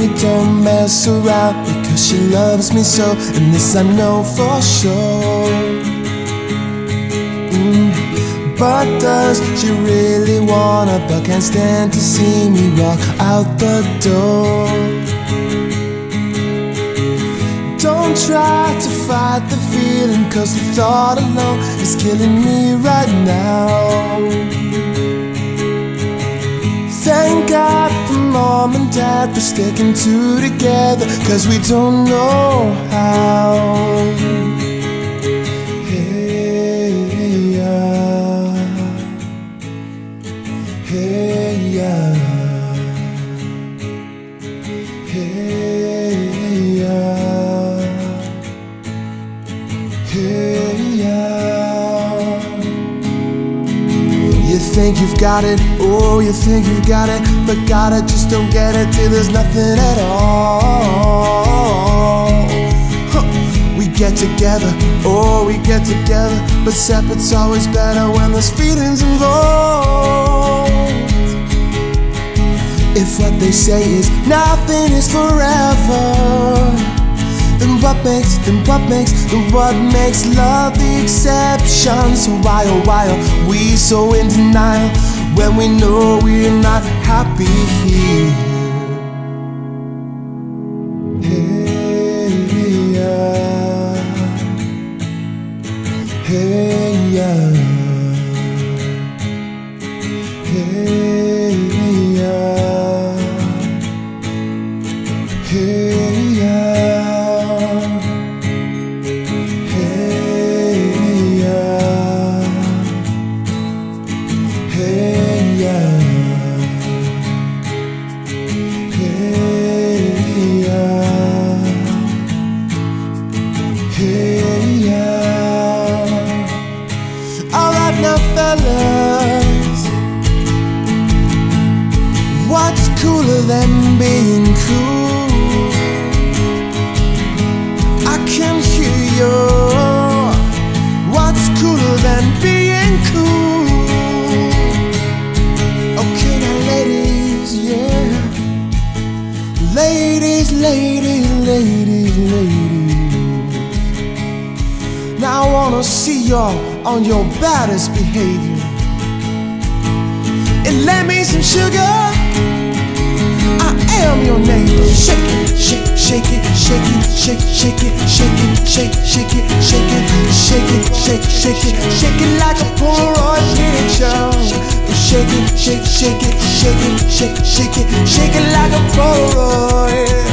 we don't mess around, because she loves me so, and this I know for sure. But does she really wanna, but can't stand to see me walk out the door? Don't try to fight the feeling, cause the thought alone is killing me right now. Thank God for Mom and Dad for sticking two together, cause we don't know how. Hey, yeah. Hey, yeah. Hey, yeah. You think you've got it, oh, you think you've got it, but gotta just don't get it till there's nothing at all. We get together, oh, we get together, but separate's always better when there's feelings involved. If what they say is nothing is forever, then what makes love the exception? So why, oh why are we so in denial when we know we're not happy here? Hey, yeah. Hey, yeah. Hey, yeah. Hey, yeah. Hey, yeah. Hey, yeah. Hey, yeah. Hey, yeah. Alright now, fellas, what's cooler than being cool? I can hear you. What's cooler than being cool? Okay now ladies, yeah. Ladies, ladies, ladies, ladies. Now I wanna see y'all on your baddest behavior. And lend me some sugar, I am your neighbor. Shake it, shake, shake it, shake it, shake, shake it, shake it, shake, shake it, shake it, shake it, shake, shake it, shake it like a Polaroid picture. Shake it, shake, shake it, shake it, shake, shake it, shake it like a Polaroid.